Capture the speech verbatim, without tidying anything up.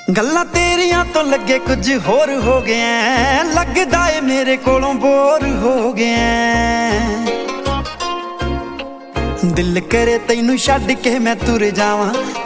गल्लां तेरियां तो लगे कुछ होर हो गया, लगदा ए मेरे कोलों बोर हो गया। दिल करे तैनू छड्ड के मैं तुर जावां,